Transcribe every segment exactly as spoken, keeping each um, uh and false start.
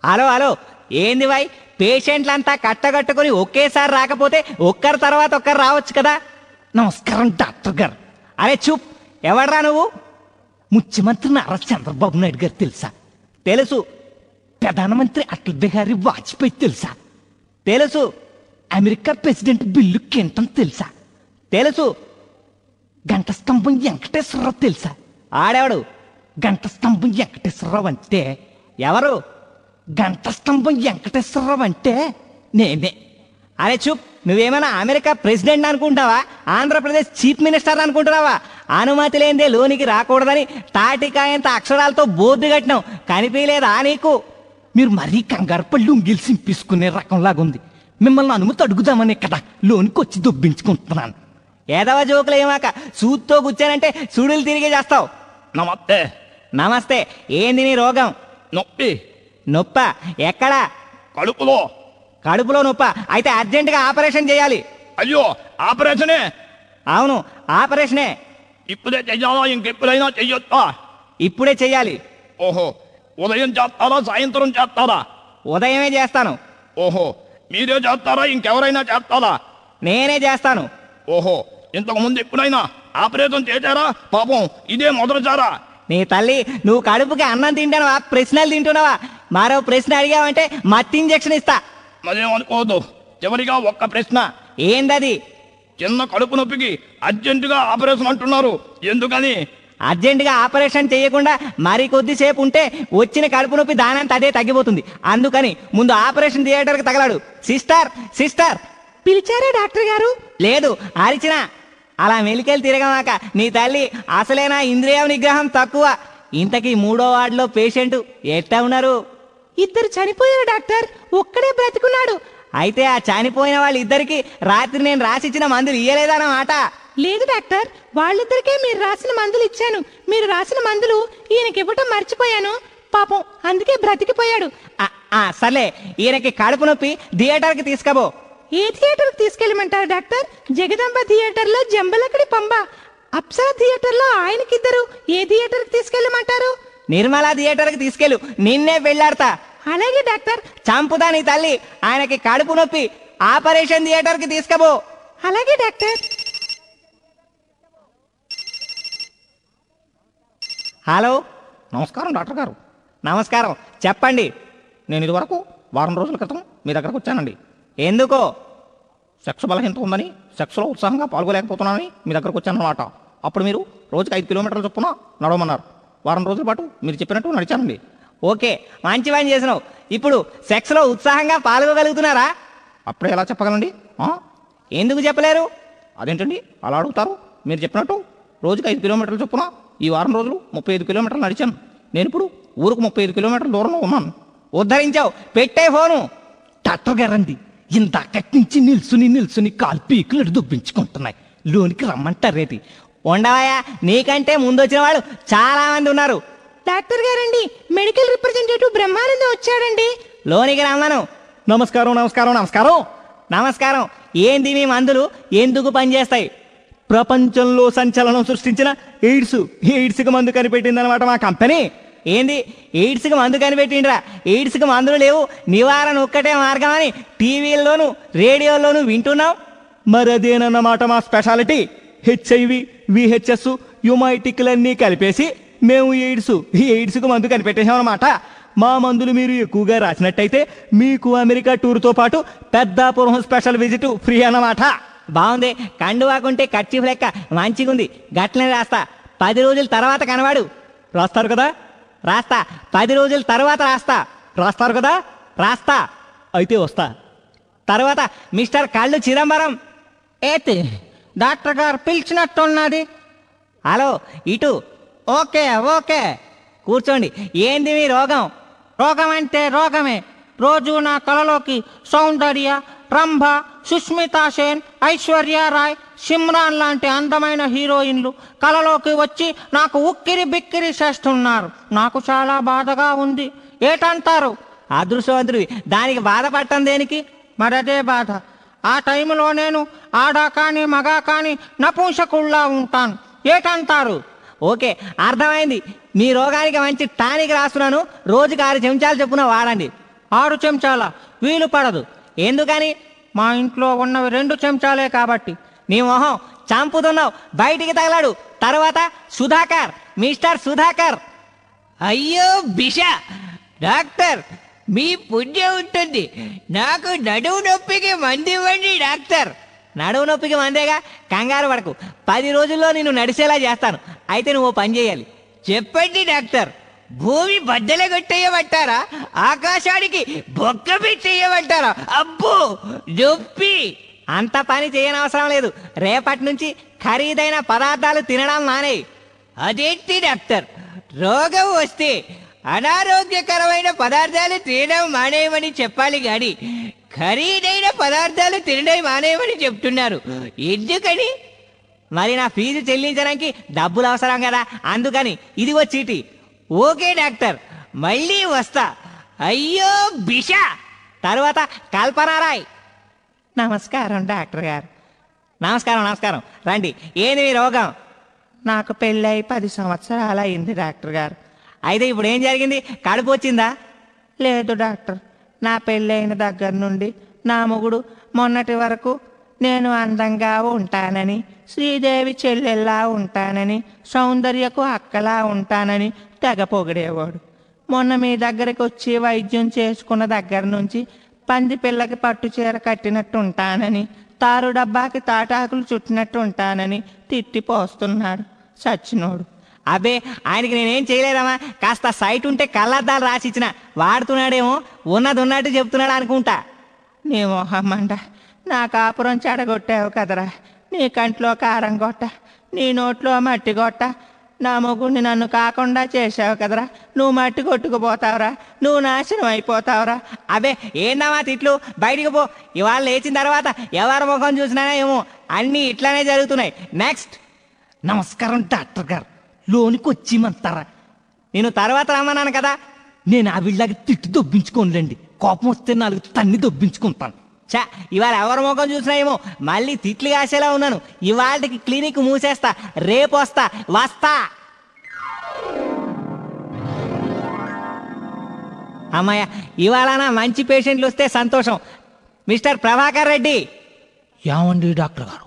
Hello hello ఏంది వై పేషెంట్లంతా కట్టగట్టుకుని ఒకేసారి రాకపోతే ఒక్కరి తర్వాత ఒక్కరు రావచ్చు కదా. నమస్కారం డాక్టర్ గారు. అరే చూప్, ఎవడ్రా నువ్వు? ముఖ్యమంత్రి నారా చంద్రబాబు నాయుడు గారు తెలుసా? తెలుసు. ప్రధానమంత్రి అటల్ బిహారీ వాజ్పేయి తెలుసా? తెలుసు. అమెరికా ప్రెసిడెంట్ బిల్లు క్లింటన్ తెలుసా? తెలుసు. గంట స్తంభం వెంకటేశ్వరరావు తెలుసా? ఆడేవాడు గంట స్తంభం వెంకటేశ్వరరావు అంటే ఎవరు? గంట స్తంభం వెంకటేశ్వరరావు అంటే నేనే. అరే చూప్, నువ్వేమైనా అమెరికా ప్రెసిడెంట్ అనుకుంటావా? ఆంధ్రప్రదేశ్ చీఫ్ మినిస్టర్ అనుకుంటున్నావా? అనుమతి లేనిదే లోనికి రాకూడదని తాటికాయంత అక్షరాలతో బోర్డు కట్టినావు, కనిపించలేదా నీకు? మీరు మరీ కంగారు పళ్ళు ఉంగిలి సింపించుకునే రకంలాగుంది. మిమ్మల్ని అనుమతి అడుగుదామనే కదా లోనికి వచ్చి దొబ్బించుకుంటున్నాను. ఏదవ జోకులు ఏమాక సూత్తో కూర్చానంటే సుడులు తిరిగి చేస్తావు. నమస్తే. నమస్తే. ఏంది నీ రోగం? నొప్పి. నొప్ప? ఎక్కడా? కడుపులో. కడుపులో నొప్ప? అయితే అర్జెంటుగా ఆపరేషన్ చేయాలి. అయ్యో, ఆపరేషనే? అవును, ఆపరేషనే. ఇప్పుడే చెయ్యాలా, ఇంకెప్పుడైనా చెయ్యొద్దా? ఇప్పుడే చెయ్యాలి. ఓహో, ఉదయం చేస్తారా సాయంత్రం చేస్తారా? ఉదయమే చేస్తాను. ఓహో, మీరే చేస్తారా ఇంకెవరైనా చేస్తారా? నేనే చేస్తాను. ఓహో, ఇంతకు ముందు ఎప్పుడైనా ఆపరేషన్ చేశారా? పాపం ఇదే మొదలుచారా? నీ తల్లి, నువ్వు కడుపుకి అన్నం తింటావా, ప్రశ్నలు తింటున్నావా? మరో ప్రశ్న అడిగావంటే మత్తి ఇంజక్షన్ ఇస్తా. మరేమనుకోవద్దు. చివరిగా ఒక్క ప్రశ్న. ఏందది? చిన్న కడుపు నొప్పికి అర్జెంటుగా ఆపరేషన్ అంటున్నారు, ఎందుకని? అర్జెంటుగా ఆపరేషన్ చేయకుండా మరి కొద్దిసేపు ఉంటే వచ్చిన కడుపు నొప్పి దానంత అదే తగ్గిపోతుంది. అందుకని ముందు ఆపరేషన్ థియేటర్కి తగలాడు. సిస్టర్ సిస్టర్ పిలిచారా డాక్టర్ గారు? లేదు, అరిచినా. అలా మెలికెళ్ళి తిరగమాక నీ తల్లి. అసలేనా ఇంద్రియ నిగ్రహం తక్కువ. ఇంతకీ మూడో వార్డులో పేషెంట్ ఎట్లా ఉన్నారు? ఇద్దరు చనిపోయారు డాక్టర్, ఒక్కడే బ్రతికున్నాడు. అయితే ఆ చనిపోయిన వాళ్ళిద్దరికి రాత్రి నేను రాసిచ్చిన మందులు ఇయ్యలేదన్నమాట. లేదు డాక్టర్, వాళ్ళిద్దరికే మీరు రాసిన మందులు ఇచ్చాను. మీరు రాసిన మందులు ఈయనకి ఇవ్వటం మర్చిపోయాను. పాపం అందుకే బ్రతికిపోయాడు. సర్లే, ఈయనకి కడుపు నొప్పి థియేటర్కి తీసుకపో. ఏ థియేటర్కి తీసుకెళ్ళమంటారు డాక్టర్? జగదంబ థియేటర్లో జంబలకడి పంబ, అప్సర థియేటర్లో ఆయనకిద్దరు. ఏ థియేటర్కి తీసుకెళ్ళమంటారు? నిర్మలా థియేటర్కి తీసుకెళ్ళు, నిన్నే వెళ్ళాడతా. అలాగే డాక్టర్. చంపుదా నీ తల్లి. ఆయనకి కడుపు నొప్పి, ఆపరేషన్ థియేటర్కి తీసుకపో. అలాగే డాక్టర్. హలో. నమస్కారం డాక్టర్ గారు. నమస్కారం, చెప్పండి. నేను ఇదివరకు వారం రోజుల క్రితం మీ దగ్గరకు వచ్చానండి. ఎందుకో? సెక్స్ బలహీనత ఉందని, సెక్స్లో ఉత్సాహంగా పాల్గొలేకపోతున్నానని మీ దగ్గరకు వచ్చానన్నమాట. అప్పుడు మీరు రోజుకి ఐదు కిలోమీటర్ల చొప్పున నడవమన్నారు. వారం రోజుల పాటు మీరు చెప్పినట్టు నడిచానండి. ఓకే, మంచి పని చేసినావు. ఇప్పుడు సెక్స్లో ఉత్సాహంగా పాల్గొగలుగుతున్నారా? అప్పుడే ఎలా చెప్పగలండి? ఎందుకు చెప్పలేరు? అదేంటండి అలా అడుగుతారు? మీరు చెప్పినట్టు రోజుకి ఐదు కిలోమీటర్ల చొప్పున ఈ వారం రోజులు ముప్పై ఐదు కిలోమీటర్లు నడిచాను. నేను ఇప్పుడు ఊరుకు ముప్పై ఐదు కిలోమీటర్ల దూరంలో ఉన్నాను. ఉద్ధరించావు. పెట్టే ఫోను. డాక్టర్ గారండి, ఇందాకటి నుంచి నిల్చుని నిల్చుని కాలు పీకులు దుబ్బించుకుంటున్నాయి. లోనికి రమ్మంటారేటి? ఉండవయా, నీకంటే ముందొచ్చిన వాళ్ళు చాలా మంది ఉన్నారు. డాక్టర్ గారండి, మెడికల్ రిప్రజెంటేటివ్ బ్రహ్మానందం వచ్చాడండి. లోనికి రమ్మను. నమస్కారం నమస్కారం నమస్కారం నమస్కారం. ఏంది మీ మందులు ఎందుకు పనిచేస్తాయి? ప్రపంచంలో సంచలనం సృష్టించిన ఎయిడ్స్ ఎయిడ్స్కి మందు కనిపెట్టిందనమాట మా కంపెనీ. ఏంది ఎయిడ్స్కి మందు కనిపెట్టిండ్రా? ఎయిడ్స్కి మందులు లేవు, నివారణ ఒక్కటే మార్గం అని టీవీల్లోనూ రేడియోలోనూ వింటున్నాం. మరి అదేనన్నమాట మా స్పెషాలిటీ. హెచ్ఐవి, విహెచ్ఎస్, యుమైటిక్లన్నీ కలిపేసి మేము ఎయిడ్స్ ఎయిడ్స్కి మందు కనిపెట్టేసామన్నమాట. మా మందులు మీరు ఎక్కువగా రాసినట్టయితే మీకు అమెరికా టూర్తో పాటు పెద్దాపురం స్పెషల్ విజిట్ ఫ్రీ అన్నమాట. బాగుంది. కండువాకుంటే కర్చీఫ్ లెక్క మంచిగుంది. గట్లనే రాస్తా. పది రోజుల తర్వాత కనవాడు. రాస్తారు కదా? రాస్తా. పది రోజుల తర్వాత రాస్తా. రాస్తారు కదా? రాస్తా. అయితే వస్తా. తర్వాత మిస్టర్ కళ్ళు చిదంబరం. ఏతి డాక్టర్ గారు పిలిచినట్టున్నది. హలో, ఇటు. ఓకే ఓకే, కూర్చోండి. ఏంది మీ రోగం? రోగం అంటే రోగమే. రోజు నా కలలోకి సౌందర్య, రంభ, సుష్మితా సేన్, ఐశ్వర్య రాయ్, సిమ్రాన్ లాంటి అందమైన హీరోయిన్లు కలలోకి వచ్చి నాకు ఉక్కిరి బిక్కిరి చేస్తున్నారు. నాకు చాలా బాధగా ఉంది. ఏటంటారు? అదృష్టవంతుడివి, దానికి బాధపడటం దేనికి? మరదే బాధ. ఆ టైంలో నేను ఆడా కానీ మగా కానీ నపుంసకుల్లా ఉంటాను. ఏటంటారు? ఓకే, అర్థమైంది. మీ రోగానికి మంచి టానిక్ రాస్తున్నాను. రోజుకి ఆరు చెంచాలు చొప్పున వాడండి. ఆరు చెంచాల వీలు పడదు. ఎందుకని? మా ఇంట్లో ఉన్నవి రెండు చెంచాలే కాబట్టి. నీ మొహం చంపుతున్నావు, బయటికి తగలాడు. తర్వాత సుధాకర్, మిస్టర్ సుధాకర్. అయ్యో బిష డాక్టర్, మీ పుణ్యం ఉంటుంది. నాకు నడువు నొప్పికి మందు ఇవ్వండి డాక్టర్. నడువు నొప్పికి మందేగా, కంగారు పడకు. పది రోజుల్లో నిన్ను నడిచేలా చేస్తాను. అయితే నువ్వు ఓ పని చేయాలి. చెప్పండి డాక్టర్. భూమి బద్దలు కొట్టేయమంటారా? ఆకాశానికి బొక్క పెట్టేయమంటారా? అబ్బో నొప్పి. అంత పని చేయనవసరం లేదు. రేపటి నుంచి ఖరీదైన పదార్థాలు తినడం మానే. అదేంటి డాక్టర్, రోగం వస్తే అనారోగ్యకరమైన పదార్థాలు తినడం మానేయమని చెప్పాలి గాని ఖరీదైన పదార్థాలు తినడం మానేయమని చెప్తున్నారు. ఎందుకని? మరి నా ఫీజు చెల్లించడానికి డబ్బులు అవసరం కదా, అందుకని. ఇదిగో చీటీ. ఓకే డాక్టర్, మళ్ళీ వస్తా. అయ్యో బిష. తరువాత కల్పనారాయ్. నమస్కారం డాక్టర్ గారు. నమస్కారం నమస్కారం. రండి. ఏంది మీ రోగం? నాకు పెళ్ళై పది సంవత్సరాలు అయింది డాక్టర్ గారు. అయితే ఇప్పుడు ఏం జరిగింది? కడుపు వచ్చిందా? లేదు డాక్టర్, నా పెళ్ళైన దగ్గర నుండి నా మొగుడు మొన్నటి వరకు నేను అందంగా ఉంటానని, శ్రీదేవి చెల్లెల్లా ఉంటానని, సౌందర్యకు అక్కలా ఉంటానని తెగ పొగిడేవాడు. మొన్న మీ దగ్గరికి వచ్చి వైద్యం చేసుకున్న దగ్గర నుంచి పంది పిల్లకి పట్టు చీర కట్టినట్టు ఉంటానని, తారు డబ్బాకి తాటాకులు చుట్టినట్టు ఉంటానని తిట్టిపోస్తున్నాడు సచ్చినోడు. అబ్బే, ఆయనకి నేనేం చేయలేదమ్మా. కాస్త సైట్ ఉంటే కళ్ళద్దాలు రాసిచ్చిన. వాడుతున్నాడేమో, ఉన్నది ఉన్నట్టు చెప్తున్నాడు అనుకుంటా. నీ మొహమ్మండ, నా కాపురం చెడగొట్టావు కదరా. నీ కంట్లో కారం గొట్ట, నీ నోట్లో మట్టి గొట్ట. నా మొగుడిని నన్ను కాకుండా చేసావు కదరా. నువ్వు మట్టి కొట్టుకుపోతావురా, నువ్వు నాశనం అయిపోతావురా. అబే, ఏందమ్మా తిట్లు? బయటికి పో. ఇవాళ లేచిన తర్వాత ఎవరి ముఖం చూసినా ఏమో అన్నీ ఇట్లానే జరుగుతున్నాయి. నెక్స్ట్. నమస్కారం డాక్టర్ గారు, లోనికి వచ్చిమంటారా? నేను తర్వాత రమ్మన్నాను కదా. నేను ఆ వీళ్ళకి తిట్టి దొబ్బించుకోనులేండి. కోపం వస్తే నాలుగు తన్ని దొబ్బించుకుంటాను. చా, ఇవాళ ఎవరి ముఖం చూసినా ఏమో మళ్ళీ తిట్లు కాసేలా ఉన్నాను. ఇవాళకి క్లినిక్ మూసేస్తా. రేపు వస్తా వస్తా అమ్మాయ, ఇవాళ నా మంచి పేషెంట్లు వస్తే సంతోషం. మిస్టర్ ప్రభాకర్ రెడ్డి. ఏమండి డాక్టర్ గారు,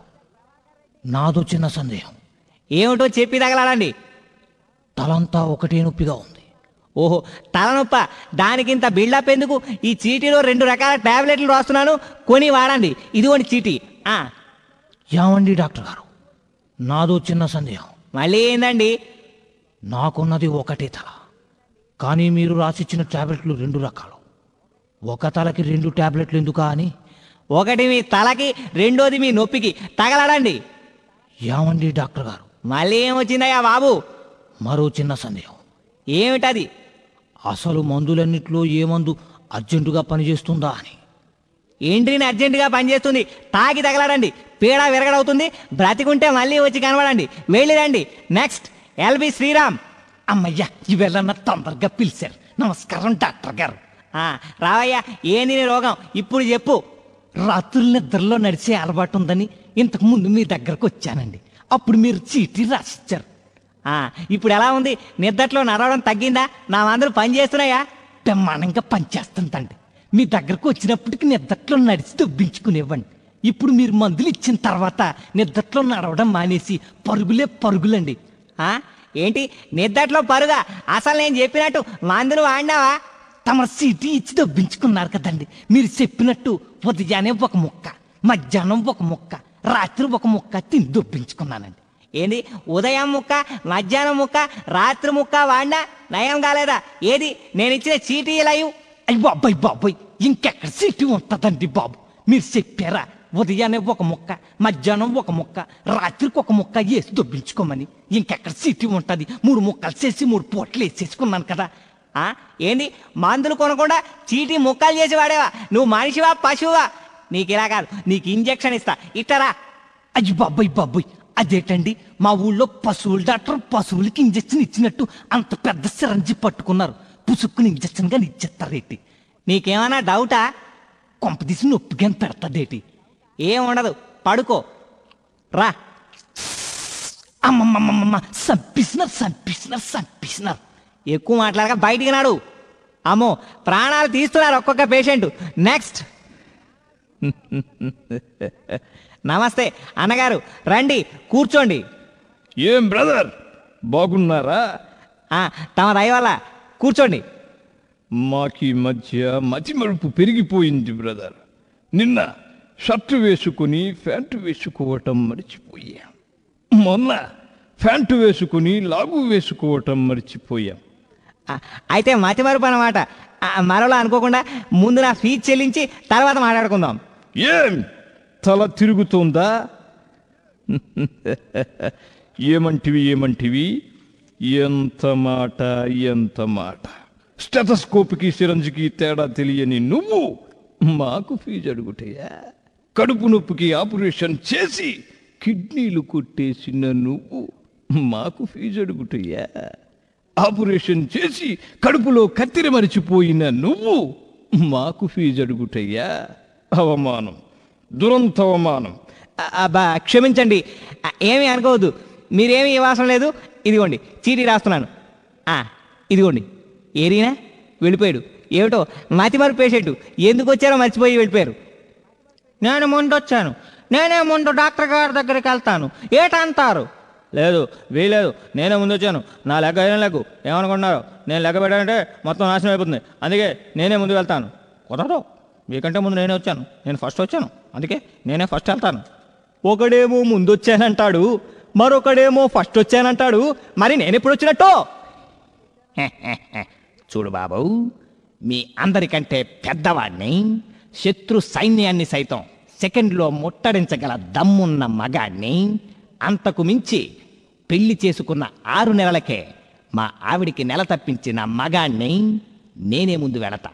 నాదో చిన్న సందేహం. ఏమిటో చెప్పి తగలాడండి. తలంతా ఒకటే నొప్పిగా ఉంది. ఓహో, తలనొప్ప. దానికింత బిల్డప్ ఎందుకు? ఈ చీటీలో రెండు రకాల టాబ్లెట్లు రాస్తున్నాను, కొని వాడండి. ఇదిగోండి చీటీ. ఆ, ఏమండి డాక్టర్ గారు, నాదో చిన్న సందేహం. మళ్ళీ ఏందండి? నాకున్నది ఒకటే తల, కానీ మీరు రాసిచ్చిన టాబ్లెట్లు రెండు రకాలు. ఒక తలకి రెండు టాబ్లెట్లు ఎందుకా అని. ఒకటి మీ తలకి, రెండోది మీ నొప్పికి. తగలడండి. ఏమండి డాక్టర్ గారు, మళ్ళీ ఏమొచ్చిందయ్యా బాబు? మరో చిన్న సందేహం. ఏమిటది? అసలు మందులన్నిట్లో ఏ మందు అర్జెంటుగా పనిచేస్తుందా అని. ఏంట్రీని అర్జెంటుగా పనిచేస్తుంది? తాగి తగలడండి. పీడ విరగడవుతుంది. బ్రతికుంటే మళ్ళీ వచ్చి కనబడండి. వెళ్ళిరండి. నెక్స్ట్. ఎల్బి శ్రీరామ్. అమ్మయ్యా, ఇవేళ తొందరగా పిలిచారు. నమస్కారం డాక్టర్ గారు. ఆ, రావయ్యా. ఏంది నీ రోగం? ఇప్పుడు చెప్పు. రాత్రులు నిద్రలో నడిచే అలవాటు ఉందని ఇంతకు ముందు మీ దగ్గరకు వచ్చానండి. అప్పుడు మీరు చీటీ రాసిచ్చారు. ఆ, ఇప్పుడు ఎలా ఉంది? నిద్దట్లో నడవడం తగ్గిందా? నా మందులు పని చేస్తున్నాయా? బ్రహ్మాండంగా పనిచేస్తుందండి. మీ దగ్గరకు వచ్చినప్పటికి నిద్దట్లో నడిచి దొబ్బించుకునేవ్వండి. ఇప్పుడు మీరు మందులు ఇచ్చిన తర్వాత నిద్దట్లో నడవడం మానేసి పరుగులే పరుగులండి. ఆ, ఏంటి నిద్దట్లో పరుగా? అసలు నేను చెప్పినట్టు మందులు వాడినావా? తమ చీటీ ఇచ్చి దొబ్బించుకున్నారు కదండి. మీరు చెప్పినట్టు ఉదయాన్నే ఒక ముక్క, మధ్యాహ్నం ఒక ముక్క, రాత్రి ఒక ముక్క తిని దొబ్బించుకున్నానండి. ఏంది? ఉదయం ముక్క, మధ్యాహ్నం ముక్క, రాత్రి ముక్క వాడినా నయం కాలేదా? ఏది నేను ఇచ్చిన చీటీ లైవ్? అయ్యి బాబాయ్ బాబాయ్, ఇంకెక్కడ చీటీ ఉంటుందండి బాబు. మీరు చెప్పారా ఉదయాన్నే ఒక ముక్క, మధ్యాహ్నం ఒక ముక్క, రాత్రికి ఒక ముక్క వేసి దొబ్బించుకోమని? ఇంకెక్కడ చీటీ ఉంటుంది? మూడు ముక్కలు చేసి మూడు పూటలు వేసేసుకున్నాను కదా. ఆ, ఏంది? మందులు కొనకుండా చీటీ ముక్కలు చేసి వాడేవా? నువ్వు మనిషివా పశువా? నీకు ఇలా కాదు, నీకు ఇంజెక్షన్ ఇస్తా. ఇట్టరా. అయ్యి బాబాయ్ బాబాయ్, అదేటండి, మా ఊళ్ళో పశువుల డాక్టర్ పశువులకి ఇంజక్షన్ ఇచ్చినట్టు అంత పెద్ద సిరంజి పట్టుకున్నారు. పుసుక్కుని ఇంజక్షన్ గా ఇచ్చేస్తారేటి? నీకేమన్నా డౌటా? కొంపదీసి నొప్పిగా పెడతాదేటి? ఏం ఉండదు, పడుకో. రా. అమ్మమ్మమ్మమ్మ, సంపిస్తున్నారు సంపిస్తున్నారు సంపిస్తున్నారు. ఎక్కువ మాట్లాడక బయటికి నాడు. అమ్మో ప్రాణాలు తీస్తున్నారు ఒక్కొక్క పేషెంట్. నెక్స్ట్. నమస్తే అన్నగారు, రండి కూర్చోండి. ఏం బ్రదర్, బాగున్నారా? ఆ, తమ దయ వల్ల కూర్చోండి. మాకి మధ్య మతిమరుపు పెరిగిపోయింది బ్రదర్. నిన్న షర్టు వేసుకుని ప్యాంటు వేసుకోవటం మర్చిపోయాం. మొన్న ప్యాంటు వేసుకుని లాగు వేసుకోవటం మర్చిపోయాం. ఆ, అయితే మతి మరుపు అన్నమాట. ఆ, మరోలా అనుకోకుండా ముందు నా ఫీజు చెల్లించి తర్వాత మాట్లాడుకుందాం. ఏం తల తిరుగుతుందా? ఏమంటివి ఏమంటివి ఎంత మాట ఎంత మాట. స్టెథోస్కోప్కి సిరంజికి తేడా తెలియని నువ్వు మాకు ఫీజు అడుగుటయా? కడుపు నొప్పికి ఆపరేషన్ చేసి కిడ్నీలు కొట్టేసిన నువ్వు మాకు ఫీజు అడుగుటయా? ఆపరేషన్ చేసి కడుపులో కత్తిరి మరిచిపోయిన నువ్వు మాకు ఫీజు అడుగుటయ్యా? అవమానం, దురంత అవమానం. ఆ, అబ్బా క్షమించండి, ఆ, ఏమీ అనుకోవద్దు. మీరేమీ ఇవ్వాల్సిన లేదు. ఇదిగోండి చీటీ రాస్తున్నాను. ఆ, ఇదిగోండి. ఏరీనా వెళ్ళిపోయాడు. ఏమిటో మతిమరుపు పేషెంట్, ఎందుకు వచ్చారో మర్చిపోయి వెళ్ళిపోయారు. నేను ముందు వచ్చాను, నేనే ముందు డాక్టర్ గారి దగ్గరికి వెళ్తాను ఏటంటారు? లేదు వీలేదు, నేనే ముందు వచ్చాను. నా లెక్క అయిన లెగ్గు ఏమనుకుంటున్నారు? నేను లెక్క పెట్టానంటే మొత్తం నాశనం అయిపోతుంది. అందుకే నేనే ముందు వెళ్తాను. కుదరదు, మీకంటే ముందు నేనే వచ్చాను. నేను ఫస్ట్ వచ్చాను, అందుకే నేనే ఫస్ట్ వెళ్తాను. ఒకడేమో ముందు వచ్చానంటాడు, మరొకడేమో ఫస్ట్ వచ్చానంటాడు. మరి నేను ఎప్పుడు వచ్చినట్టు? చూడు బాబు, మీ అందరికంటే పెద్దవాడిని, శత్రు సైన్యాన్ని సైతం సెకండ్లో ముట్టడించగల దమ్మున్న మగాడిని, అంతకు మించి పెళ్లి చేసుకున్న ఆరు నెలలకే మా ఆవిడికి నెల తప్పించిన మగాణ్ణి నేనే ముందు వెళతా.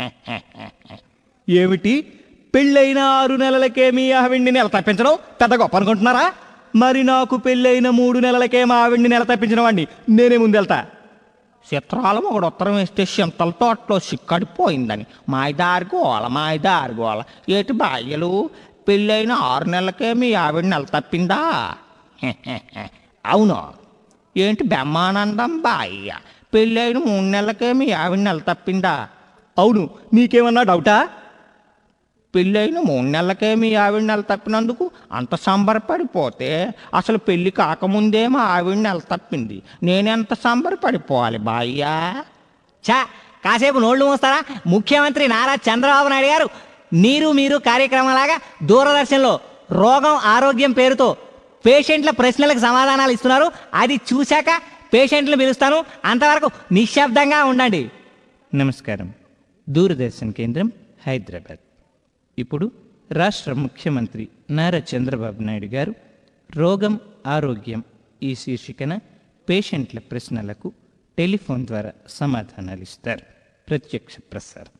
ఏమిటి, పెళ్ళైన ఆరు నెలలకే మీ ఆవిడ్ని నెల తప్పించడం పెద్ద గొప్ప అనుకుంటున్నారా? మరి నాకు పెళ్ళైన మూడు నెలలకే మా ఆవిడ్ని నెల తప్పించిన వాడిని నేనే ముందు వెళ్తా. చిత్రాలం ఒకడు ఉత్తరం వేస్తే చింతల తోటలో సిక్కడిపోయిందని మాయదారి గోల మాయదారి గోల. ఏటి బాయ్యలు, పెళ్ళైన ఆరు నెలలకే మీ ఆవిడ నెల తప్పిందా? అవును. ఏంటి బెమ్మానందం బాయ్య, పెళ్ళైన మూడు నెలలకే మీ ఆవిడ నెల తప్పిందా? అవును, నీకేమన్నా డౌటా? పెళ్ళైన మూడు నెలలకే మీ ఆవిడ నెల తప్పినందుకు అంత సంబరపడిపోతే అసలు పెళ్లి కాకముందే మా ఆవిడ నెల తప్పింది. నేనెంత సంబరపడిపోవాలి బాయ్యా? చా, కాసేపు నోళ్లు మోస్తారా? ముఖ్యమంత్రి నారా చంద్రబాబు నాయుడు గారు నీరు మీరు కార్యక్రమంలాగా దూరదర్శన్లో రోగం ఆరోగ్యం పేరుతో పేషెంట్ల ప్రశ్నలకు సమాధానాలు ఇస్తున్నారు. అది చూశాక పేషెంట్లు పిలుస్తాను. అంతవరకు నిశ్శబ్దంగా ఉండండి. నమస్కారం. దూరదర్శన్ కేంద్రం, హైదరాబాద్. ఇప్పుడు రాష్ట్ర ముఖ్యమంత్రి నారా చంద్రబాబు నాయుడు గారు రోగం ఆరోగ్యం ఈ శీర్షికన పేషెంట్ల ప్రశ్నలకు టెలిఫోన్ ద్వారా సమాధానాలు ఇస్తారు. ప్రత్యక్ష ప్రసారం.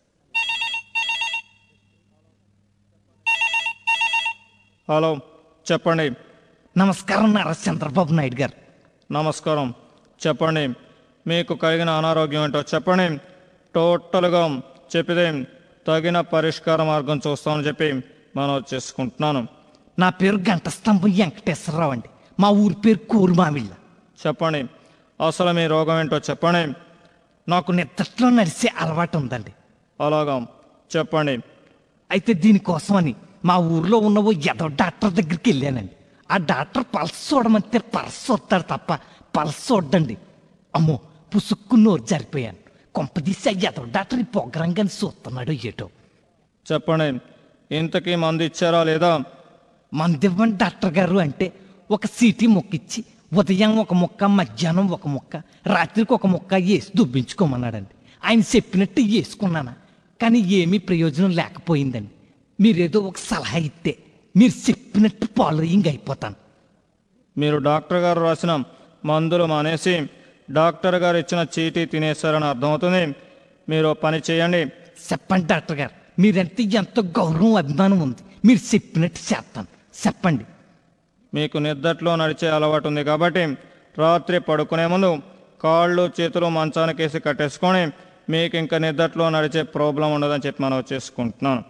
హలో, చెప్పండి. నమస్కారం నారా చంద్రబాబు నాయుడు గారు. నమస్కారం, చెప్పండి. మీకు కలిగిన అనారోగ్యం ఏంటో చెప్పండి. టోటల్గా చెప్పితే తగిన పరిష్కార మార్గం చూస్తామని చెప్పి మనం చేసుకుంటున్నాను. నా పేరు గంటస్తంభం వెంకటేశ్వరరావు అండి. మా ఊరి పేరు కూరుమావిళ్ళ. చెప్పండి, అసలు మీ రోగం ఏంటో చెప్పండి. నాకు నిద్రలో నడిచే అలవాటు ఉందండి. అలాగా, చెప్పండి. అయితే దీనికోసమని మా ఊర్లో ఉన్న ఓ ఎదో డాక్టర్ దగ్గరికి వెళ్ళానండి. ఆ డాక్టర్ పల్స్ చూడమంటే పల్స్ చూస్తాడు తప్ప పల్స్ చూడ్డండి. అమ్మో, పుసుక్కు నోరు జారిపోయాను. కొంపదీసి ఆ ఎదో డాక్టర్ ఈ పొగరంగాని చూస్తున్నాడు ఏటో. చెప్పండి, ఇంతకీ మందు ఇచ్చారా లేదా? మందివ్వండి డాక్టర్ గారు అంటే ఒక సీటీ మొక్కిచ్చి ఉదయం ఒక ముక్క, మధ్యాహ్నం ఒక ముక్క, రాత్రికి ఒక ముక్క వేసి దుబ్బించుకోమన్నాడండి. ఆయన చెప్పినట్టు వేసుకున్నానా, కానీ ఏమీ ప్రయోజనం లేకపోయిందండి. మీరేదో ఒక సలహా ఇస్తే మీరు చెప్పినట్టు పాలరింగ్ అయిపోతాను. మీరు డాక్టర్ గారు రాసిన మందులు మానేసి డాక్టర్ గారు ఇచ్చిన చీటీ తినేశారని అర్థమవుతుంది. మీరు పని చేయండి. చెప్పండి డాక్టర్ గారు, మీరంటే ఎంతో గౌరవం అభిమానం ఉంది. మీరు చెప్పినట్టు చేస్తాను. చెప్పండి. మీకు నిద్దట్లో నడిచే అలవాటు ఉంది కాబట్టి రాత్రి పడుకునే ముందు కాళ్ళు చేతులు మంచానికేసి కట్టేసుకొని మీకు ఇంకా నిద్దట్లో నడిచే ప్రాబ్లం ఉండదని చెప్పి మనం చేసుకుంటున్నాను.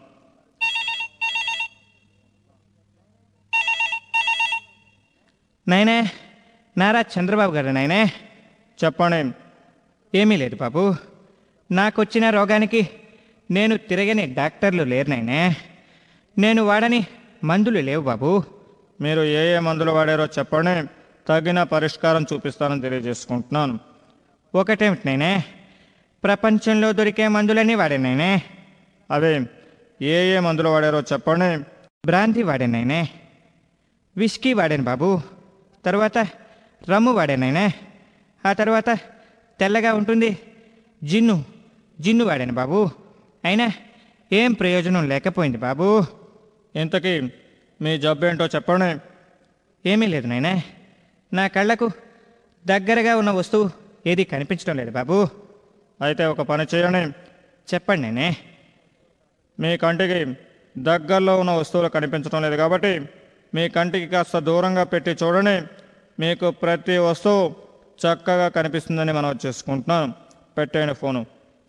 నాయనే, నారా చంద్రబాబు గారు నాయనే, చెప్పండి. ఏమీ లేదు బాబు. నాకొచ్చిన రోగానికి నేను తిరగని డాక్టర్లు లేరు నాయనే. నేను వాడని మందులు లేవు బాబు. మీరు ఏ ఏ మందులు వాడారో చెప్పండి, తగిన పరిష్కారం చూపిస్తానని తెలియజేసుకుంటున్నాను. ఒకటేమిటి నాయనే, ప్రపంచంలో దొరికే మందులన్నీ వాడాను నాయనే. అవి ఏ ఏ మందులు వాడారో చెప్పండి. బ్రాంతి వాడాను నాయనే, విస్కీ వాడాను బాబు, తర్వాత రమ్ము వాడాను నాయనే, ఆ తర్వాత తెల్లగా ఉంటుంది జిన్ను జిన్ను వాడాను బాబు. అయినా ఏం ప్రయోజనం లేకపోయింది బాబు. ఇంతకీ మీ జబ్బు ఏంటో చెప్పండి. ఏమీ లేదు నాయనా, నా కళ్ళకు దగ్గరగా ఉన్న వస్తువు ఏది కనిపించడం లేదు బాబు. అయితే ఒక పని చేయండి. చెప్పండి నేనే. మీ కంటికి దగ్గరలో ఉన్న వస్తువులు కనిపించడం లేదు కాబట్టి మీ కంటికి కాస్త దూరంగా పెట్టి చూడండి. మీకు ప్రతి వస్తువు చక్కగా కనిపిస్తుందని మనం చేసుకుంటున్నాను. పెట్టేయండి ఫోను.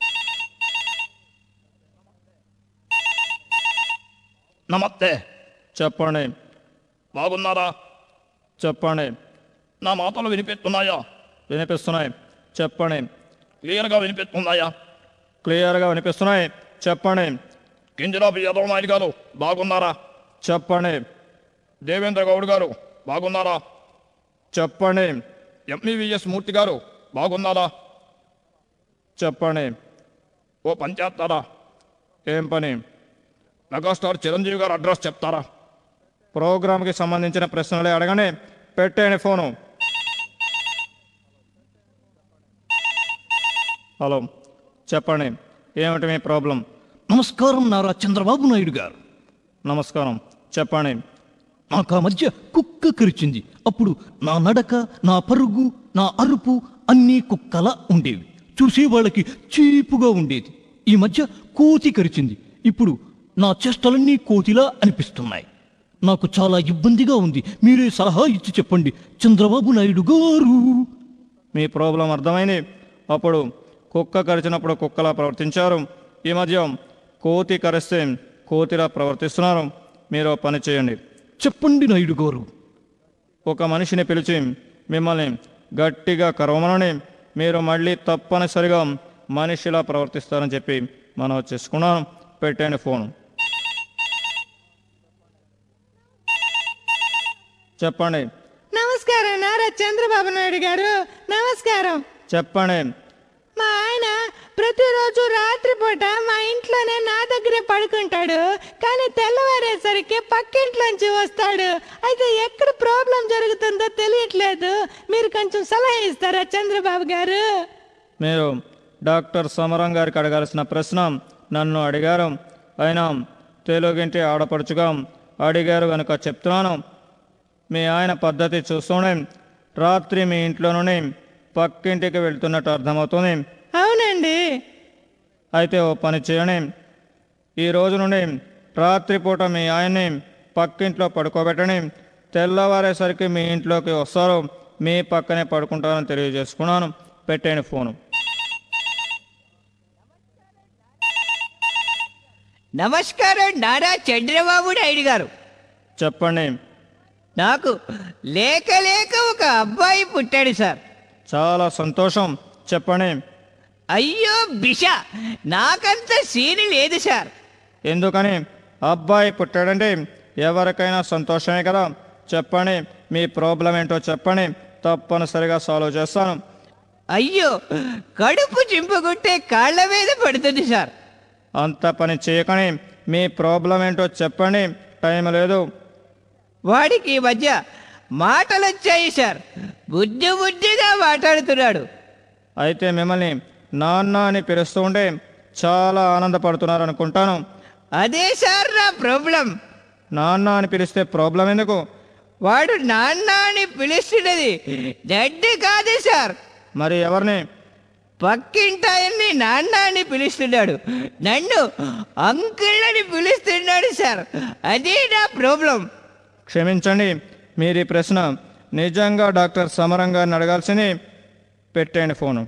నమస్తే. చెప్పండి. బాగున్నారా? చెప్పండి. నా మాటలు వినిపిస్తున్నాయా? వినిపిస్తున్నాయి. చెప్పండి. క్లియర్గా వినిపిస్తున్నాయా? క్లియర్గా వినిపిస్తున్నాయి. చెప్పండి. కింజరాపు యాదవ్ నాయుడు గారు బాగున్నారా? చెప్పండి. దేవేంద్ర గౌడ్ గారు బాగున్నారా? చెప్పండి. ఎంఈవిఎస్ మూర్తి గారు బాగున్నారా? చెప్పండి. ఓ పని చేస్తారా? ఏం పని? మెగాస్టార్ చిరంజీవి గారు అడ్రస్ చెప్తారా? ప్రోగ్రామ్కి సంబంధించిన ప్రశ్నలే అడగండి. పెట్టేయండి ఫోను. హలో, చెప్పండి. ఏమిటి మీ ప్రాబ్లం? నమస్కారం నారా చంద్రబాబు నాయుడు గారు. నమస్కారం. చెప్పండి. నాకు ఆ మధ్య కుక్క కరిచింది. అప్పుడు నా నడక, నా పరుగు, నా అరుపు అన్నీ కుక్కలా ఉండేవి. చూసే వాళ్ళకి చీపుగా ఉండేది. ఈ మధ్య కోతి కరిచింది. ఇప్పుడు నా చేష్టలన్నీ కోతిలా అనిపిస్తున్నాయి. నాకు చాలా ఇబ్బందిగా ఉంది. మీరే సలహా ఇచ్చి చెప్పండి చంద్రబాబు నాయుడు గారు. మీ ప్రాబ్లం అర్థమైంది. అప్పుడు కుక్క కరిచినప్పుడు కుక్కలా ప్రవర్తించారు. ఈ మధ్య కోతి కరిస్తే కోతిలా ప్రవర్తిస్తున్నారు. మీరు ఓ పని చేయండి. చెప్పండి నాయుడు గారు. ఒక మనిషిని పిలిచి మిమ్మల్ని గట్టిగా కరవమనని, మీరు మళ్ళీ తప్పనిసరిగా మనిషిలా ప్రవర్తిస్తారని చెప్పి మనం చేసుకున్నాను. పెట్టండి ఫోన్. చెప్పండి. నమస్కారం నారా చంద్రబాబు నాయుడు గారు. నమస్కారం. చెప్పండి. మా ఆయన ప్రతిరోజు రాత్రిపూట మా ఇంట్లోనే నా దగ్గరే పడుకుంటాడు. కానీ తెల్లవారేసరికి పక్కింట్లోంచి వస్తాడు. అయితే ఎక్కడ ప్రాబ్లం జరుగుతుందో తెలియట్లేదు. మీరు కొంచెం సలహా ఇస్తారా చంద్రబాబు గారు? మీరు డాక్టర్ సమరం గారికి అడగాల్సిన ప్రశ్న నన్ను అడిగారు. అయినా తెలుగింటి ఆడపడుచుగా అడిగారు కనుక చెప్తున్నాను. మీ ఆయన పద్ధతి చూస్తూనే రాత్రి మీ ఇంట్లో నుండి పక్కింటికి వెళ్తున్నట్టు అర్థమవుతుంది. అవునండి. అయితే ఓ పని చేయండి. ఈ రోజు నుండి రాత్రిపూట మీ ఆయన్ని పక్కింట్లో పడుకోబెట్టండి. తెల్లవారేసరికి మీ ఇంట్లోకి వస్తారు. మీ పక్కనే పడుకుంటారని తెలియజేసుకున్నాను. పెట్టండి ఫోను. నమస్కారం నారా చంద్రబాబు నాయుడు గారు. చెప్పండి. నాకు లేక లేక ఒక అబ్బాయి పుట్టాడు సార్. చాలా సంతోషం. చెప్పండి. అయ్యో బిష, నాకంత సీన్ లేదు సార్. ఎందుకని? అబ్బాయి పుట్టాడంటే ఎవరికైనా సంతోషమే కదా. చెప్పండి. మీ ప్రాబ్లం ఏంటో చెప్పండి. తప్పనిసరిగా సాల్వ్ చేస్తాను. అయ్యో, కడుపు చింపుకుంటే కాళ్ళ మీద పడుతుంది సార్. అంత పని చేయకని మీ ప్రాబ్లం ఏంటో చెప్పండి. టైం లేదు. వాడికి ఈ మధ్య మాటలు వచ్చాయి సార్. బుద్ధి బుద్ధిగా మాట్లాడుతున్నాడు. అయితే మిమ్మల్ని నాన్న అని పిలుస్తూ ఉంటే చాలా ఆనందపడుతున్నారు అనుకుంటాను. అదే సార్ నా ప్రాబ్లం. నాన్న అని పిలిస్తే ప్రాబ్లం ఎందుకు? వాడు నాన్న అని పిలుస్తున్నది నడ్డి కాదు సార్. మరి ఎవరిని? పక్కింటాయన్ని నాన్న అని పిలుస్తున్నాడు. నన్ను అంకుల్ అని పిలుస్తున్నాడు సార్. అదే నా ప్రాబ్లం. క్షమించండి, మీరు ఈ ప్రశ్న నిజంగా డాక్టర్ సమరం గారిని అడగాల్సింది. పెట్టండి ఫోను.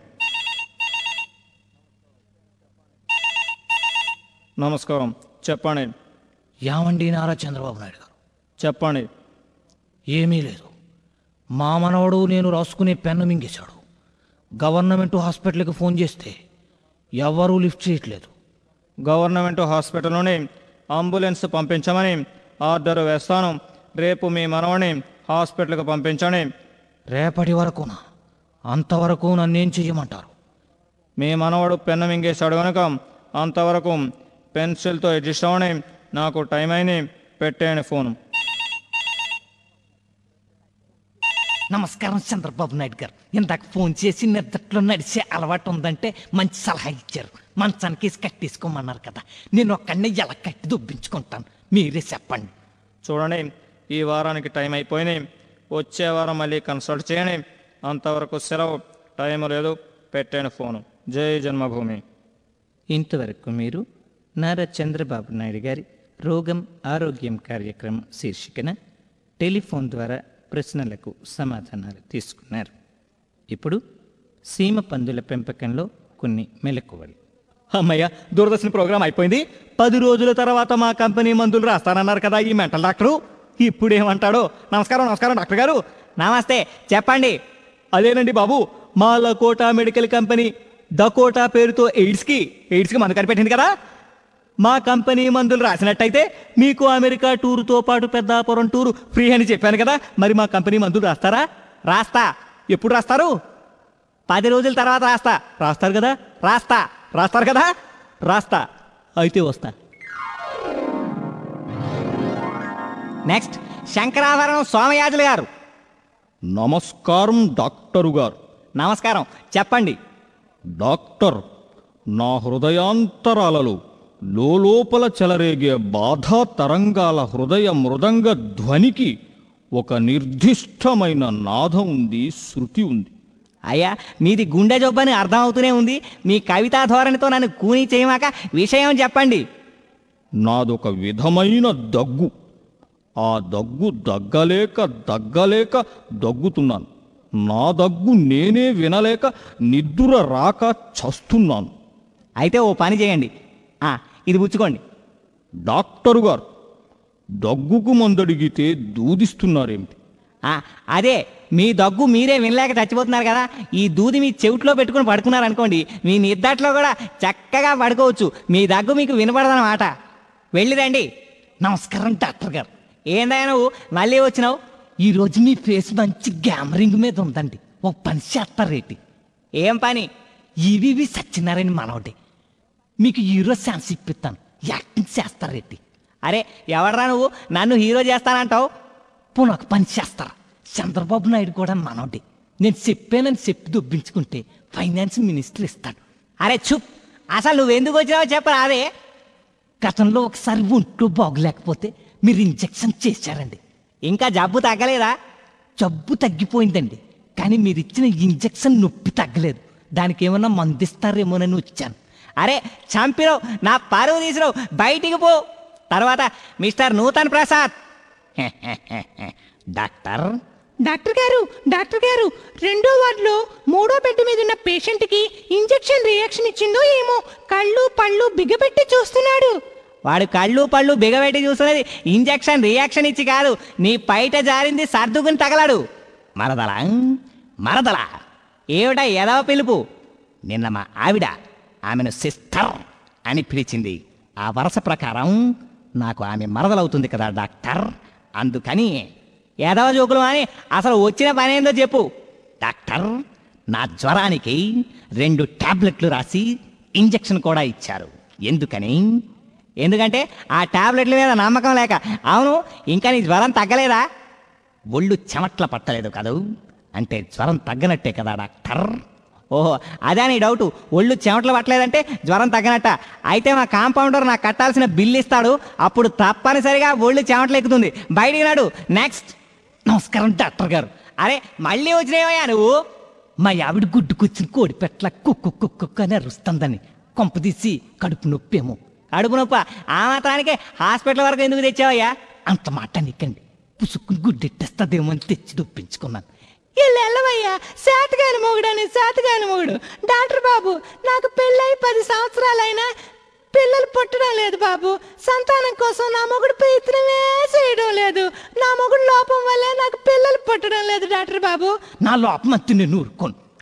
నమస్కారం. చెప్పండి. యామండి నారా చంద్రబాబు నాయుడు గారు. చెప్పండి. ఏమీ లేదు. మా మనవడు నేను రాసుకునే పెన్ను మింగేశాడు. గవర్నమెంట్ హాస్పిటల్కి ఫోన్ చేస్తే ఎవరూ లిఫ్ట్ చేయట్లేదు. గవర్నమెంట్ హాస్పిటల్లోనే అంబులెన్స్ పంపించమని ఆర్డర్ వేస్తాను. రేపు మీ మనవని హాస్పిటల్కి పంపించండి. రేపటి వరకునా? అంతవరకు నన్నేం చెయ్యమంటారు? మీ మనవడు పెన్ను మింగేశాడు కనుక అంతవరకు పెన్సిల్తో అడ్జస్ట్ అవని. నాకు టైం అయిని పెట్టేయండి ఫోను. నమస్కారం చంద్రబాబు నాయుడు గారు. ఇందాక ఫోన్ చేసి నిద్రలో నడిచే అలవాటు ఉందంటే మంచి సలహా ఇచ్చారు. మంచానికి వేసి కట్టేసుకోమన్నారు కదా, నేను ఒక్కడిని ఎలా కట్టి దొబ్బించుకుంటాను, మీరే చెప్పండి. చూడండి, ఈ వారానికి టైం అయిపోయింది. వచ్చే వారం మళ్ళీ కన్సల్ట్ చేయండి. అంతవరకు సెలవు. టైం లేదు, పెట్టేయండి ఫోను. జై జన్మభూమి. ఇంతవరకు మీరు నారా చంద్రబాబు నాయుడు గారి రోగం ఆరోగ్యం కార్యక్రమం శీర్షికన టెలిఫోన్ ద్వారా ప్రశ్నలకు సమాధానాలు తీసుకున్నారు. ఇప్పుడు సీమ పందుల పెంపకంలో కొన్ని మెలకువలు. అమ్మయ్య, దూరదర్శన్ ప్రోగ్రాం అయిపోయింది. పది రోజుల తర్వాత మా కంపెనీ మందులు రాస్తానన్నారు కదా ఈ మెంటల్ డాక్టరు. ఇప్పుడేమంటాడో. నమస్కారం నమస్కారం డాక్టర్ గారు. నమస్తే, చెప్పండి. అదేనండి బాబు, మా లకోటా మెడికల్ కంపెనీ డకోటా పేరుతో ఎయిడ్స్కి ఎయిడ్స్కి మందు కనిపెట్టింది కదా. మా కంపెనీ మందులు రాసినట్టయితే మీకు అమెరికా టూరుతో పాటు పెద్దాపురం టూరు ఫ్రీ అని చెప్పాను కదా. మరి మా కంపెనీ మందులు రాస్తారా? రాస్తా. ఎప్పుడు రాస్తారు? పది రోజుల తర్వాత రాస్తా. రాస్తారు కదా. రాస్తా. రాస్తారు కదా. రాస్తా. అయితే వస్తా. నెక్స్ట్ శంకరాభరణం సోమయాజులు గారు. నమస్కారం డాక్టరు గారు. నమస్కారం, చెప్పండి. డాక్టర్, నా హృదయాంతరాలలో లోపల చెలరేగే బాధా తరంగాల హృదయ మృదంగ ధ్వనికి ఒక నిర్దిష్టమైన నాదం ఉంది, శృతి ఉంది. అయ్యా, మీది గుండె జబ్బని అర్థం అవుతూనే ఉంది. మీ కవితా ధోరణితో నన్ను కూనీ చేయమాక విషయం చెప్పండి. నాదొక విధమైన దగ్గు. ఆ దగ్గు దగ్గలేక దగ్గలేక దగ్గుతున్నాను. నా దగ్గు నేనే వినలేక నిద్ర రాక చస్తున్నాను. అయితే ఓ పని చేయండి. ఆ, ఇది పుచ్చుకోండి. డాక్టరు గారు, దగ్గుకు మందడిగితే దూదిస్తున్నారేమిటి? ఆ, అదే, మీ దగ్గు మీరే వినలేక చచ్చిపోతున్నారు కదా. ఈ దూది మీ చెవిట్లో పెట్టుకుని పడుకున్నారనుకోండి, మీ నిద్దట్లో కూడా చక్కగా పడుకోవచ్చు. మీ దగ్గు మీకు వినపడదన్నమాట. వెళ్ళి రండి. నమస్కారం డాక్టర్ గారు. ఏందయ్యా నువ్వు మళ్ళీ వచ్చినావు? ఈరోజు మీ ఫేస్ మంచి గ్యామరింగ్ మీద ఉందండి. ఒక పని చేస్తారేటి? ఏం పని? ఈవీవి సత్యనారాయణ మనవడే. మీకు హీరో ఛాన్స్ ఇప్పిస్తాను, యాక్టింగ్ చేస్తారేటి? అరే, ఎవడరా నువ్వు నన్ను హీరో చేస్తానంటావు? పోనీ ఒక పని చేస్తారా? చంద్రబాబు నాయుడు కూడా మనవడే. నేను చెప్పానని చెప్పి దొబ్బించుకుంటే ఫైనాన్స్ మినిస్టర్ ఇస్తాడు. అరే చూప్, అసలు నువ్వెందుకు వచ్చినావో చెప్పరా. అదే, గతంలో ఒకసారి ఒంట్లో బాగులేకపోతే మీరు ఇంజెక్షన్ చేశారండి. ఇంకా జబ్బు తగ్గలేదా? జబ్బు తగ్గిపోయిందండి, కానీ మీరు ఇచ్చిన ఇంజెక్షన్ నొప్పి తగ్గలేదు. దానికి ఏమన్నా మందిస్తారేమోనని వచ్చాను. అరే చంపినావు, నా పరువు తీసినావు, బయటికి పో. తర్వాత mister Nutan Prasad. Doctor doctor గారు డాక్టర్ గారు రెండో వార్డులో మూడో బెడ్ మీద ఉన్న పేషెంట్కి ఇంజెక్షన్ రియాక్షన్ ఇచ్చిందో ఏమో, కళ్ళు పళ్ళు బిగబెట్టి చూస్తున్నాడు. వాడు కళ్ళు పళ్ళు బిగబెట్టి చూస్తున్నది ఇంజెక్షన్ రియాక్షన్ ఇచ్చి కాదు, నీ పైట జారింది సర్దుకుని తగలాడు. మరదలా మరదలా ఏమిటా ఎదవ పిలుపు? నిన్న మా ఆవిడ ఆమెను సిస్టర్ అని పిలిచింది. ఆ వరుస ప్రకారం నాకు ఆమె మరదలవుతుంది కదా డాక్టర్. అందుకని ఎదవ జోకులు అని అసలు వచ్చిన పని ఏందో చెప్పు. డాక్టర్, నా జ్వరానికి రెండు టాబ్లెట్లు రాసి ఇంజెక్షన్ కూడా ఇచ్చారు. ఎందుకని? ఎందుకంటే ఆ టాబ్లెట్ల మీద నమ్మకం లేక. అవును, ఇంకా నీ జ్వరం తగ్గలేదా? ఒళ్ళు చెమట్ల పట్టలేదు కదూ, అంటే జ్వరం తగ్గనట్టే కదా డాక్టర్. ఓహో, అదే నీ డౌటు. ఒళ్ళు చెమటలు పట్టలేదంటే జ్వరం తగ్గనట్ట. అయితే మా కాంపౌండర్ నాకు కట్టాల్సిన బిల్లు ఇస్తాడు, అప్పుడు తప్పనిసరిగా ఒళ్ళు చెమటలు ఎక్కుతుంది. బయటికి నాడు. నెక్స్ట్. నమస్కారం డాక్టర్ గారు. అరే మళ్ళీ వచ్చినావయ్యా నువ్వు? మా ఆవిడ గుడ్డుకొచ్చిన కోడి పెట్ల కుక్కు కుక్కు అని అరుస్తుందని కొంపదీసి కడుపు నొప్పేమో. కడుపు నొప్ప? ఆ మాత్రానికే హాస్పిటల్ వరకు ఎందుకు తెచ్చావయ్యా? అంత మాట నీకండి, పుసుక్కుని గుడ్డెట్టేస్తుందేమో అని తెచ్చి దొప్పించుకున్నాను. ఎల్లవయ్యా, శాతగాని మొగుడని శాతగాని మొగుడు. డాక్టర్ బాబు, నాకు పెళ్ళై పది సంవత్సరాలైనా పిల్లలు పుట్టడం లేదు బాబు. సంతానం కోసం నా మొగుడు ప్రయత్నమే చేయడం లేదు. నా మొగుడు లోపం వల్లే నాకు పిల్లలు పుట్టడం లేదు డాక్టర్ బాబు. నా లోపం అంతే నేను ఊరుకోను,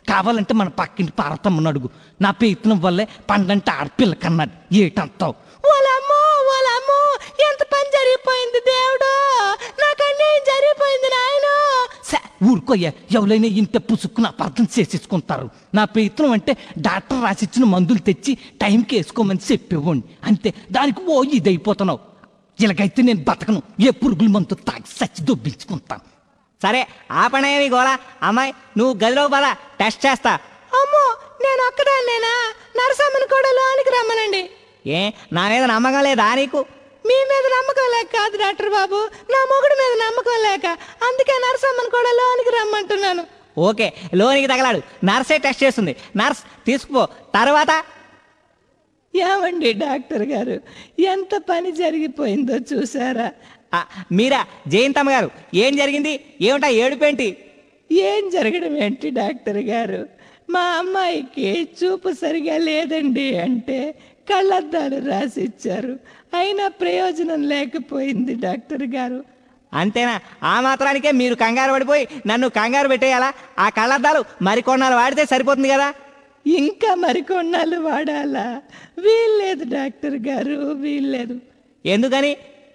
కావాలంటే మన పక్కింటి పార్వతమ్మని అడుగు. నా ప్రయత్నం వల్లే పండంటే ఆడపిల్ల కన్నాడు. ఏటంతావు? ఓలమ్మో ఓలమ్మో ఎంత పని జరిగిపోయింది దేవుడు, నాకు అన్యాయం జరిగిపోయింది నాయనో. ఊరుకోయ్యా, ఎవరైనా ఇంత పుసుక్కున అపార్థం చేసేసుకుంటారు. నా ప్రయత్నం అంటే డాక్టర్ రాసిచ్చిన మందులు తెచ్చి టైంకి వేసుకోమని చెప్పేవాడిని అంతే. దానికి ఓ ఇదైపోతున్నావు. ఇలాగైతే నేను బతకను. ఏ పురుగుల మందు తాగి సచ్చి దొబ్బించుకుంటాను. సరే ఆపనేవి గోలా. అమ్మాయి నువ్వు గదిలోకి పద, టెస్ట్ చేస్తా. అమ్మో నేను ఒక్కదాన్నేనా? నరసమ్మని కూడా లోనికి రమ్మనండి. ఏ నా మీద నమ్మకం లేదా నీకు? మీ మీద నమ్మకం లేక కాదు డాక్టర్ బాబు, నా మొగుడు మీద నమ్మకం లేక, అందుకే నరసమ్మని కూడా లోనికి రమ్మంటున్నాను. ఓకే, లోనికి తగలాడు. నర్సే టెస్ట్ చేస్తుంది. నర్స్ తీసుకుపో. తర్వాత ఏమండి డాక్టర్ గారు, ఎంత పని జరిగిపోయిందో చూసారా? ఆ, మీరా జయంతమ్మ గారు, ఏం జరిగింది? ఏమిటా ఏడుపేంటి? ఏం జరగడం ఏంటి డాక్టర్ గారు, మా అమ్మాయికి చూపు సరిగా లేదండి అంటే కళ్ళద్దాలు రాసిచ్చారు. అయినా ప్రయోజనం లేకపోయింది డాక్టర్ గారు. అంతేనా? ఆ మాత్రానికే మీరు కంగారు పడిపోయి నన్ను కంగారు పెట్టేయాలా? ఆ కళ్ళద్దాలు మరికొన్నాళ్ళు వాడితే సరిపోతుంది కదా. ఇంకా మరికొన్నాళ్ళు వాడాలా? వీల్లేదు డాక్టర్ గారు, వీల్లేదు. ఎందుకని?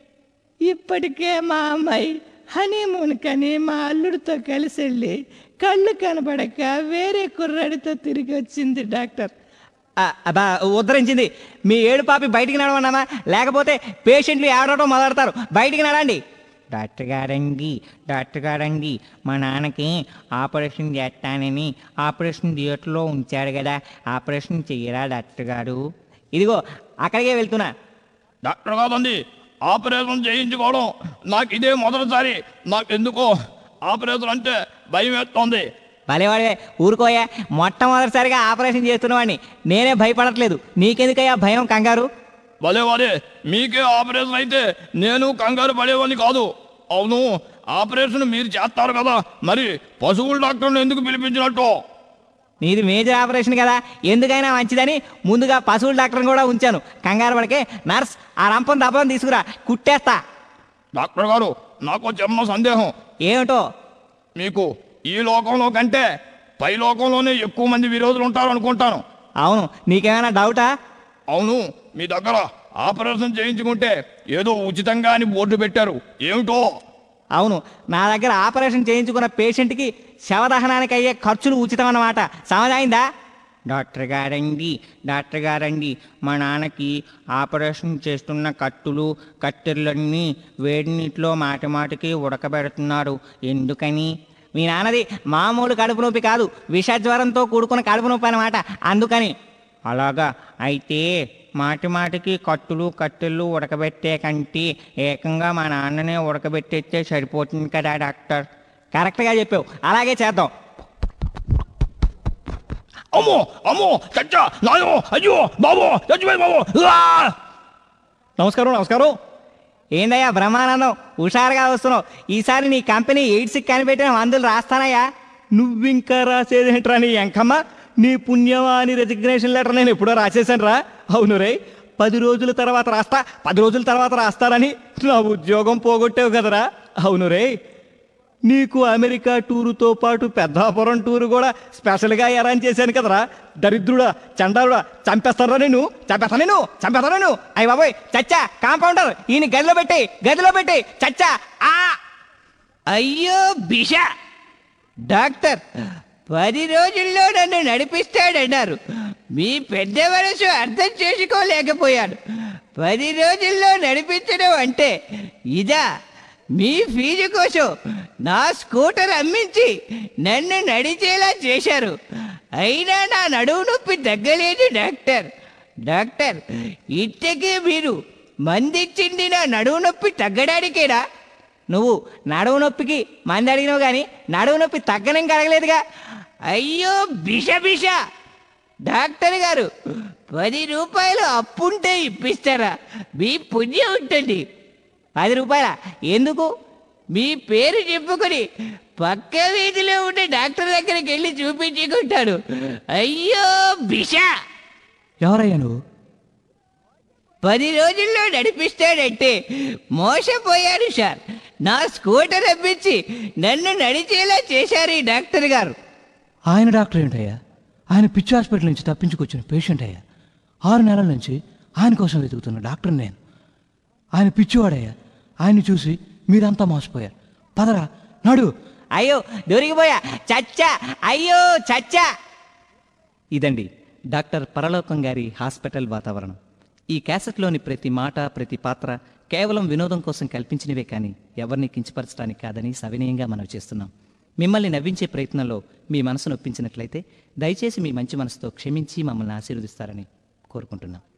ఇప్పటికే మా అమ్మాయి హనీమూన్ కని మా అల్లుడితో కలిసి వెళ్ళి కళ్ళు కనబడక వేరే కుర్రాడితో తిరిగి వచ్చింది డాక్టర్. ఆ, అబ్బా ఉద్ధరించింది. మీ ఏడు పాపి బయటికి నడవన్నామా, లేకపోతే పేషెంట్లు ఏడవడం మొదలెడతారు. బయటికి నడండి. డాక్టర్ గారండి డాక్టర్ గారండి మా నాన్నకి ఆపరేషన్ చేస్తానని ఆపరేషన్ థియేటర్లో ఉంచాడు కదా, ఆపరేషన్ చెయ్యరా డాక్టర్ గారు? ఇదిగో అక్కడికే వెళ్తున్నా. డాక్టర్ కాదండి, ఆపరేషన్ చేయించుకోవడం నాకు ఇదే మొదటిసారి. నాకు ఎందుకో ఆపరేషన్ అంటే భయం వేస్తోంది. భలేవాడే, ఊరుకోయా. మొట్టమొదటిసారిగా ఆపరేషన్ చేస్తున్నవాడిని. నేనే భయపడట్లేదు. నీకెందుకయ్యా భయం, కంగారు? భలేవాడే, మీకే ఆపరేషన్ అయితే నేను కంగారు పడేవాడిని కాదు. అవును, ఆపరేషన్ మీరు చేస్తారు కదా, మరి పశువుల డాక్టర్ని ఎందుకు పిలిపించినట్టు? నీది మేజర్ ఆపరేషన్ కదా, ఎందుకైనా మంచిదని ముందుగా పశువుల డాక్టర్ని కూడా ఉంచాను. కంగారు పడకే. నర్స్, ఆ రంపం దప్పం తీసుకురా, కుట్టేస్తా. డాక్టర్ గారు, నాకు చిన్న సందేహం. ఏమిటో? మీకు ఈ లోకంలో కంటే పై లోకంలోనే ఎక్కువ మంది విరోధులు ఉంటారు అనుకుంటాను. అవును, నీకేమైనా డౌటా? అవును, మీ దగ్గర ఆపరేషన్ చేయించుకుంటే ఏదో ఉచితంగా అని బోర్డు పెట్టారు, ఏమిటో? అవును, నా దగ్గర ఆపరేషన్ చేయించుకున్న పేషెంట్కి శవదహనానికి అయ్యే ఖర్చులు ఉచితం అన్నమాట. సమజైందా? డాక్టర్ గారండి డాక్టర్ గారండి మా నాన్నకి ఆపరేషన్ చేస్తున్న కత్తులు కత్తెర్లన్నీ వేడి నీటిలో మాటి మాటికి ఉడకబెడుతున్నారు. ఎందుకని? మీ నాన్నది మామూలు కడుపు నొప్పి కాదు, విషజ్వరంతో కూడుకున్న కడుపు నొప్పి అన్నమాట. అందుకని. అలాగా? అయితే మాటి మాటికి కత్తులు కత్తెళ్ళు ఉడకబెట్టే కంటే ఏకంగా మా నాన్ననే ఉడకబెట్టేస్తే సరిపోతుంది కదా డాక్టర్? కరెక్ట్గా చెప్పావు, అలాగే చేద్దాం. అమ్మో అమ్మో, చచ్చా, నాయో, అయ్యో, బాబు, చచ్చిపోయి బాబు. నమస్కారం నమస్కారం. ఏందయ్యా బ్రహ్మానందం, హుషారుగా వస్తున్నావు. ఈసారి నీ కంపెనీ ఎయిడ్స్కి కనిపెట్టిన మందులు రాస్తానయ్యా. నువ్వింకా రాసేదేంట్రా నీ ఎంకమ్మ? నీ పుణ్యమా అని రెసిగ్నేషన్ లెటర్ నేను ఎప్పుడో రాసేసాను రా. అవును రే, పది రోజుల తర్వాత రాస్తా పది రోజుల తర్వాత రాస్తారని నా ఉద్యోగం పోగొట్టావు కదరా. అవును రే, నీకు అమెరికా టూరుతో పాటు పెద్దాపురం టూరు కూడా స్పెషల్గా అరేంజ్ చేశాను కదరా. దరిద్రుడా, చండాలుడా, చంపేస్తారా నేను, చంపేస్తా నేను, చంపేస్తా నేను. అయ్య బాబోయ్, చచ్చా, కాంపౌండర్ ఈయన గదిలో పెట్టి గదిలో పెట్టి చచ్చా. ఆ అయ్యో బిష, డాక్టర్ పది రోజుల్లో నన్ను నడిపిస్తాడన్నారు. మీ పెద్ద మనసు అర్థం చేసుకోలేకపోయాను. పది రోజుల్లో నడిపించడం అంటే ఇదా? మీ ఫీజు కోసం నా స్కూటర్ అమ్మించి నన్ను నడిచేలా చేశారు. అయినా నా నడువు నొప్పి తగ్గలేదు డాక్టర్. డాక్టర్, ఇంతకీ మీరు మందిచ్చింది నా నడువు నొప్పి తగ్గడానికేనా? నువ్వు నడువు నొప్పికి మంది అడిగినావు కానీ నడువు నొప్పి తగ్గనం కడగలేదుగా. అయ్యో బిష బిష, డాక్టర్ గారు పది రూపాయలు అప్పుంటే ఇప్పిస్తారా? మీ పుణ్యం ఉంటుంది. పది రూపాయల ఎందుకు? మీ పేరు చెప్పుకొని పక్క వీధిలో ఉండే డాక్టర్ దగ్గరికి వెళ్ళి చూపించుకుంటాను. అయ్యో బిష, ఎవరయ్యా నువ్వు? పది రోజుల్లో నడిపిస్తాడంటే మోసపోయారు సార్. నా స్కూటర్ అప్పించి నన్ను నడిచేలా చేశారు ఈ డాక్టర్ గారు. ఆయన డాక్టర్ ఏంటయ్యా? ఆయన పిచ్చి హాస్పిటల్ నుంచి తప్పించుకొచ్చిన పేషెంట్ అయ్యా. ఆరు నెలల నుంచి ఆయన కోసం వెతుకుతున్న డాక్టర్ నేను. ఆయన పిచ్చివాడయ్యా. ఆయన్ని చూసి మీరంతా మోసపోయారు. పదరా నడు. అయ్యో దొరికిపోయా, చచ్చా, అయ్యో చచ్చా. ఇదండి డాక్టర్ పరలోకం గారి హాస్పిటల్ వాతావరణం. ఈ క్యాసెట్లోని ప్రతి మాట, ప్రతి పాత్ర కేవలం వినోదం కోసం కల్పించినవే కానీ ఎవరిని కించపరచడానికి కాదని సవినయంగా మనం చేస్తున్నాం. మిమ్మల్ని నవ్వించే ప్రయత్నంలో మీ మనసు నొప్పించినట్లయితే దయచేసి మీ మంచి మనసుతో క్షమించి మమ్మల్ని ఆశీర్వదిస్తారని కోరుకుంటున్నాం.